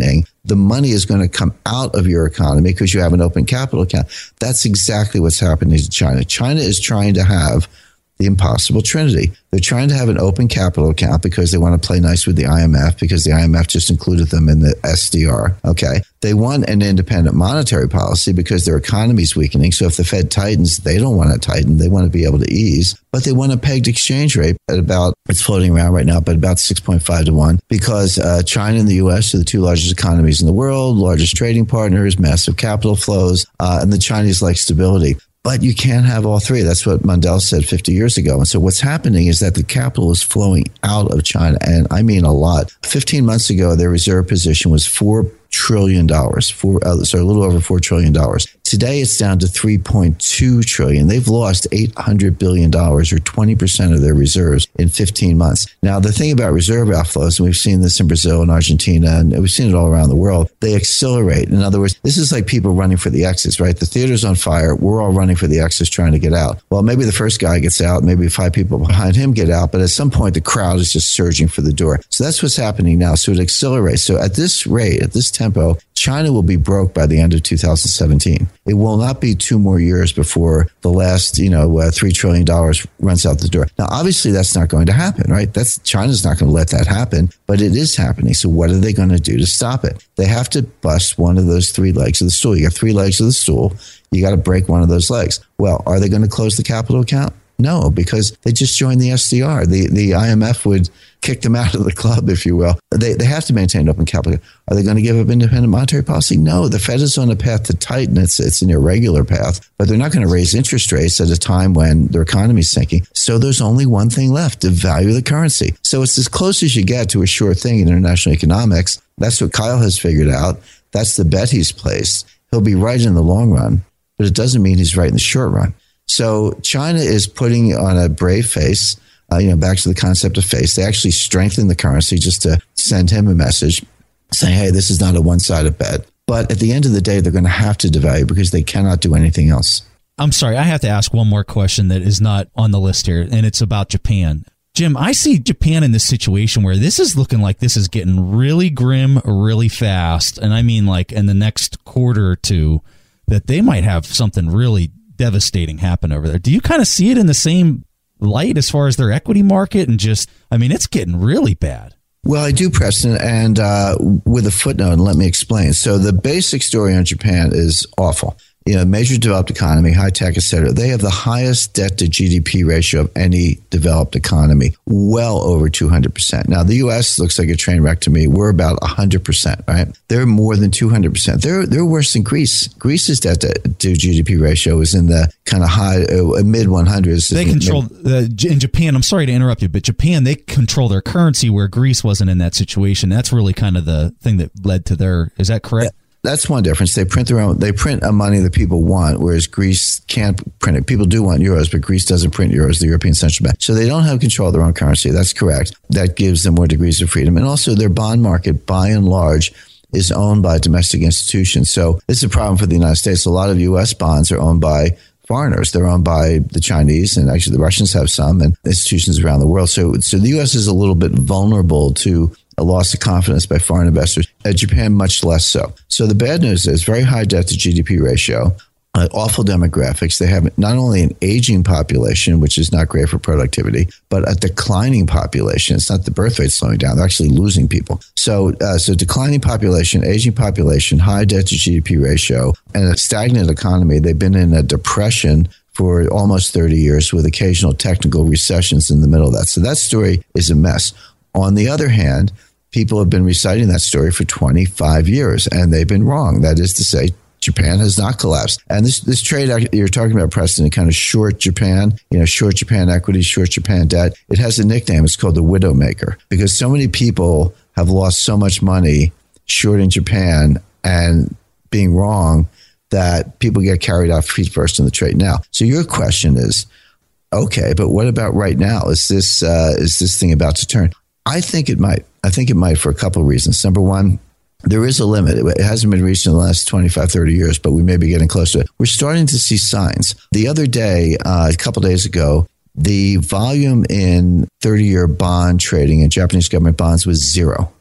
the money is going to come out of your economy because you have an open capital account. That's exactly what's happening to China. China is trying to have the impossible trinity. They're trying to have an open capital account because they want to play nice with the IMF, because the IMF just included them in the SDR. Okay. They want an independent monetary policy because their economy is weakening. So if the Fed tightens, they don't want to tighten. They want to be able to ease, but they want a pegged exchange rate at about, it's floating around right now, but about 6.5 to 1, because China and the U.S. are the two largest economies in the world, largest trading partners, massive capital flows, and the Chinese like stability. But you can't have all three. That's what Mundell said 50 years ago. And so what's happening is that the capital is flowing out of China, and I mean a lot. 15 months ago, their reserve position was $4 trillion, a little over $4 trillion. Today, it's down to $3.2 trillion. They've lost $800 billion, or 20% of their reserves in 15 months. Now, the thing about reserve outflows, and we've seen this in Brazil and Argentina, and we've seen it all around the world, they accelerate. In other words, this is like people running for the exits, right? The theater's on fire. We're all running for the exits trying to get out. Well, maybe the first guy gets out. Maybe 5 people behind him get out. But at some point, the crowd is just surging for the door. So that's what's happening now. So it accelerates. So at this rate, at this tempo, China will be broke by the end of 2017. It will not be 2 more years before the last, $3 trillion runs out the door. Now, obviously, that's not going to happen, right? China's not going to let that happen, but it is happening. So what are they going to do to stop it? They have to bust one of those 3 legs of the stool. You got 3 legs of the stool. You got to break one of those legs. Well, are they going to close the capital account? No, because they just joined the SDR. The IMF would kick them out of the club, if you will. They have to maintain open capital. Are they going to give up independent monetary policy? No, the Fed is on a path to tighten. It's an irregular path, but they're not going to raise interest rates at a time when their economy is sinking. So there's only one thing left, to value the currency. So it's as close as you get to a sure thing in international economics. That's what Kyle has figured out. That's the bet he's placed. He'll be right in the long run, but it doesn't mean he's right in the short run. So China is putting on a brave face, back to the concept of face. They actually strengthen the currency just to send him a message saying, hey, this is not a one-sided bet. But at the end of the day, they're going to have to devalue because they cannot do anything else. I'm sorry, I have to ask one more question that is not on the list here, and it's about Japan. Jim, I see Japan in this situation where this is looking like this is getting really grim really fast. And I mean, like in the next quarter or two, that they might have something really devastating happen over there. Do you kind of see it in the same light as far as their equity market and it's getting really bad? Well, I do, Preston, and with a footnote, and let me explain. So the basic story on Japan is awful. Major developed economy, high tech, et cetera. They have the highest debt to GDP ratio of any developed economy, well over 200%. Now, the U.S. looks like a train wreck to me. We're about 100%, right? They're more than 200%. They're worse than Greece. Greece's debt to GDP ratio is in the kind of high, mid 100s. They control, in Japan, I'm sorry to interrupt you, but Japan, they control their currency where Greece wasn't in that situation. That's really kind of the thing that led to is that correct? Yeah. That's one difference. They print a money that people want, whereas Greece can't print it. People do want euros, but Greece doesn't print euros, the European Central Bank. So they don't have control of their own currency. That's correct. That gives them more degrees of freedom. And also their bond market, by and large, is owned by domestic institutions. So this is a problem for the United States. A lot of U.S. bonds are owned by foreigners. They're owned by the Chinese, and actually the Russians have some, and institutions around the world. So the U.S. is a little bit vulnerable to a loss of confidence by foreign investors. Japan, much less so. So the bad news is very high debt to GDP ratio, awful demographics. They have not only an aging population, which is not great for productivity, but a declining population. It's not the birth rate slowing down. They're actually losing people. So declining population, aging population, high debt to GDP ratio, and a stagnant economy. They've been in a depression for almost 30 years with occasional technical recessions in the middle of that. So that story is a mess. On the other hand, people have been reciting that story for 25 years, and they've been wrong. That is to say, Japan has not collapsed. And this trade you're talking about, Preston, kind of short Japan, short Japan equity, short Japan debt, it has a nickname. It's called the Widowmaker, because so many people have lost so much money shorting Japan and being wrong that people get carried off feet first in the trade now. So your question is, okay, but what about right now? Is this thing about to turn? I think it might. I think it might for a couple of reasons. Number one, there is a limit. It hasn't been reached in the last 25, 30 years, but we may be getting close to it. We're starting to see signs. The other day, a couple of days ago, the volume in 30-year bond trading in Japanese government bonds was zero.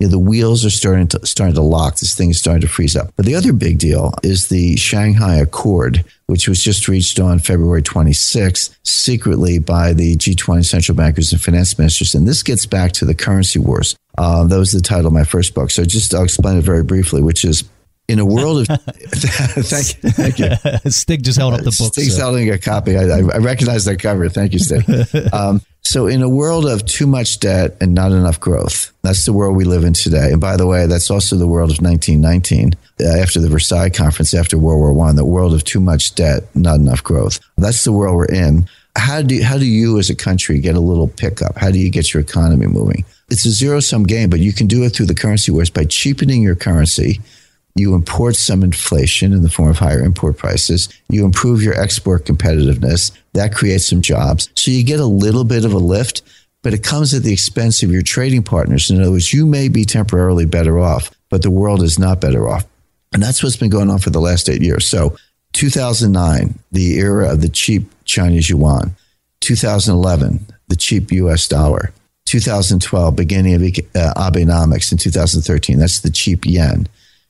the wheels are starting to lock. This thing is starting to freeze up. But the other big deal is the Shanghai Accord, which was just reached on February 26th, secretly by the G20 central bankers and finance ministers. And this gets back to the currency wars. That was the title of my first book. So I'll explain it very briefly, which is, in a world of thank you. Stig just held up the book. Stig's holding a copy. I recognize that cover. Thank you, Stig. So in a world of too much debt and not enough growth, that's the world we live in today. And by the way, that's also the world of 1919, after the Versailles Conference, after World War I, the world of too much debt, not enough growth. That's the world we're in. How do you as a country get a little pickup? How do you get your economy moving? It's a zero-sum game, but you can do it through the currency wars by cheapening your currency. You import some inflation in the form of higher import prices. You improve your export competitiveness. That creates some jobs. So you get a little bit of a lift, but it comes at the expense of your trading partners. In other words, you may be temporarily better off, but the world is not better off. And that's what's been going on for the last 8 years. So 2009, the era of the cheap Chinese yuan. 2011, the cheap US dollar. 2012, beginning of Abenomics in 2013. That's the cheap yen.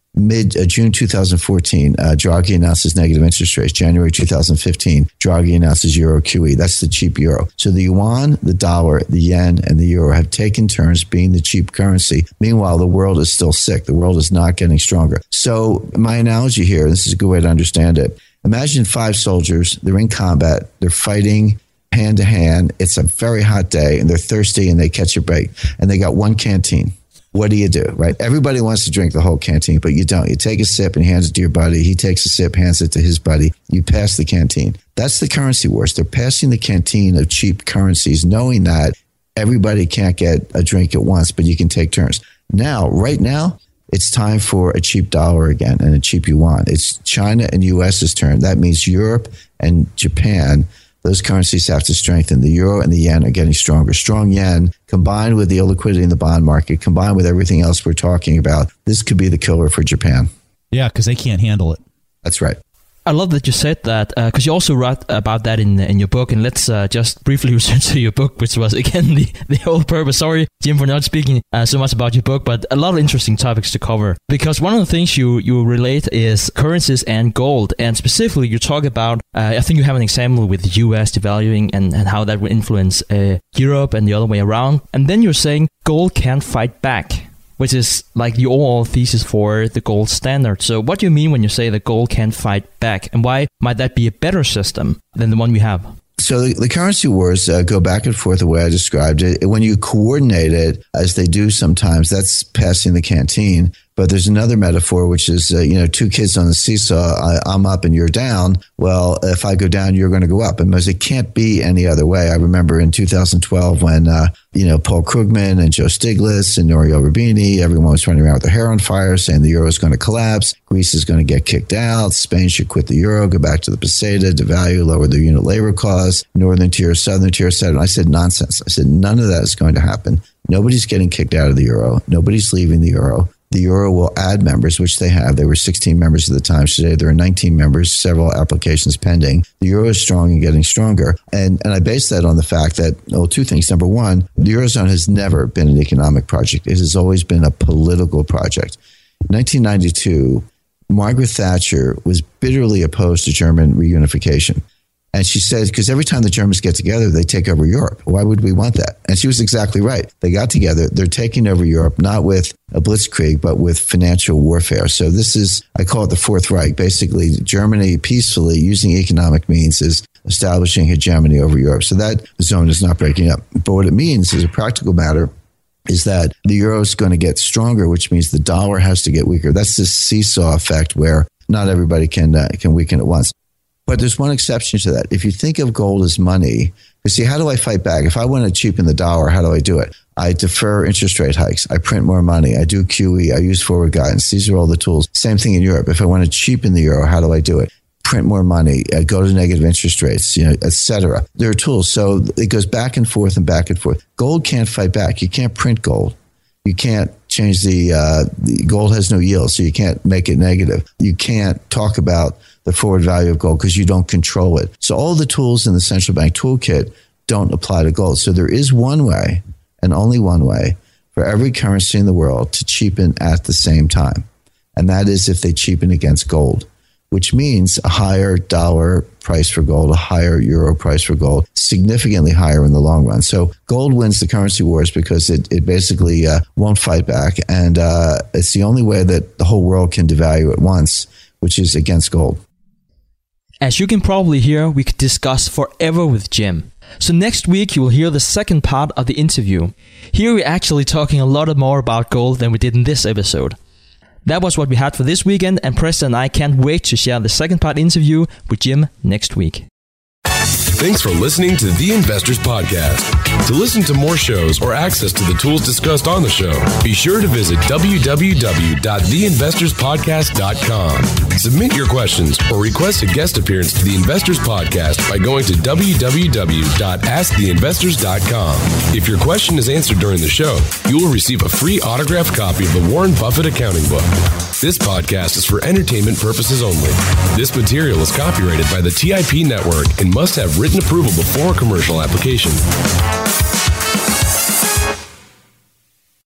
June 2014, Draghi announces negative interest rates. January 2015, Draghi announces Euro QE. That's the cheap euro. So the yuan, the dollar, the yen, and the euro have taken turns being the cheap currency. Meanwhile, the world is still sick. The world is not getting stronger. So my analogy here, this is a good way to understand it. Imagine 5 soldiers. They're in combat. They're fighting hand to hand. It's a very hot day, and they're thirsty, and they catch a break. And they got one canteen. What do you do, right? Everybody wants to drink the whole canteen, but you don't. You take a sip and hands it to your buddy. He takes a sip, hands it to his buddy. You pass the canteen. That's the currency wars. They're passing the canteen of cheap currencies, knowing that everybody can't get a drink at once, but you can take turns. Right now, it's time for a cheap dollar again and a cheap yuan. It's China and US's turn. That means Europe and Japan. Those currencies have to strengthen. The euro and the yen are getting stronger. Strong yen, combined with the illiquidity in the bond market, combined with everything else we're talking about, this could be the killer for Japan. Yeah, because they can't handle it. That's right. I love that you said that, because you also wrote about that in your book. And let's just briefly return to your book, which was, again, the whole purpose. Sorry, Jim, for not speaking so much about your book, but a lot of interesting topics to cover. Because one of the things you relate is currencies and gold. And specifically, you talk about, I think you have an example with the US devaluing and how that will influence Europe and the other way around. And then you're saying gold can't fight back, which is like the overall thesis for the gold standard. So what do you mean when you say that gold can't fight back? And why might that be a better system than the one we have? So the currency wars go back and forth the way I described it. When you coordinate it, as they do sometimes, that's passing the canteen. But there's another metaphor, which is, 2 kids on the seesaw, I'm up and you're down. Well, if I go down, you're going to go up. And it can't be any other way. I remember in 2012 when, Paul Krugman and Joe Stiglitz and Nouriel Roubini, everyone was running around with their hair on fire saying the euro is going to collapse. Greece is going to get kicked out. Spain should quit the euro, go back to the peseta, devalue, lower their unit labor costs, northern tier, southern tier, etc. And I said, nonsense. I said, none of that is going to happen. Nobody's getting kicked out of the euro. Nobody's leaving the euro. The euro will add members, which they have. There were 16 members at the time. Today, there are 19 members, several applications pending. The euro is strong and getting stronger. And I base that on the fact that, 2 things. Number one, the Eurozone has never been an economic project. It has always been a political project. In 1992, Margaret Thatcher was bitterly opposed to German reunification. And she said, because every time the Germans get together, they take over Europe. Why would we want that? And she was exactly right. They got together. They're taking over Europe, not with a blitzkrieg, but with financial warfare. So this is, I call it the Fourth Reich. Basically, Germany peacefully, using economic means, is establishing hegemony over Europe. So that zone is not breaking up. But what it means, as a practical matter, is that the euro is going to get stronger, which means the dollar has to get weaker. That's this seesaw effect where not everybody can weaken at once. But there's one exception to that. If you think of gold as money, you see, how do I fight back? If I want to cheapen the dollar, how do I do it? I defer interest rate hikes. I print more money. I do QE. I use forward guidance. These are all the tools. Same thing in Europe. If I want to cheapen the euro, how do I do it? Print more money, go to negative interest rates, et cetera. There are tools. So it goes back and forth and back and forth. Gold can't fight back. You can't print gold. You can't change the gold has no yield, so you can't make it negative. You can't talk about the forward value of gold because you don't control it. So all the tools in the central bank toolkit don't apply to gold. So there is one way, and only one way, for every currency in the world to cheapen at the same time. And that is if they cheapen against gold, which means a higher dollar price for gold, a higher euro price for gold, significantly higher in the long run. So gold wins the currency wars because it basically won't fight back. And it's the only way that the whole world can devalue at once, which is against gold. As you can probably hear, we could discuss forever with Jim. So next week you will hear the second part of the interview. Here we're actually talking a lot more about gold than we did in this episode. That was what we had for this weekend, and Preston and I can't wait to share the second part interview with Jim next week. Thanks for listening to The Investors Podcast. To listen to more shows or access to the tools discussed on the show, be sure to visit www.theinvestorspodcast.com. Submit your questions or request a guest appearance to The Investors Podcast by going to www.asktheinvestors.com. If your question is answered during the show, you will receive a free autographed copy of the Warren Buffett Accounting Book. This podcast is for entertainment purposes only. This material is copyrighted by the TIP Network and must have written approval before commercial application.